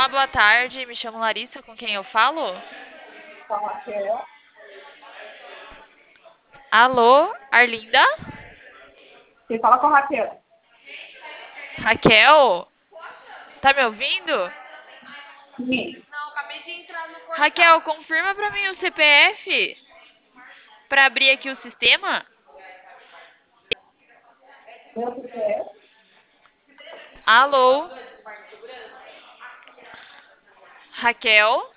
Olá, boa tarde. Me chamo Larissa, com quem eu falo? Com a Raquel. Alô, Arlinda? Você fala com a Raquel. Raquel? Tá me ouvindo? Sim. Raquel, confirma pra mim o CPF pra abrir aqui o sistema. Meu CPF. Alô, Raquel?